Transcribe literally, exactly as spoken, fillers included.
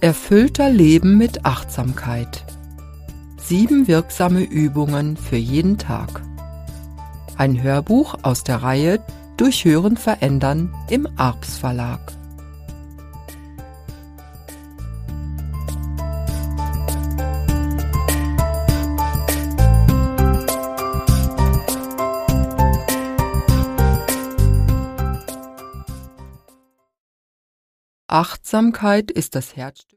Erfüllter Leben mit Achtsamkeit. Sieben wirksame Übungen für jeden Tag. Ein Hörbuch aus der Reihe Durch Hören verändern im Arps Verlag. Achtsamkeit ist das Herzstück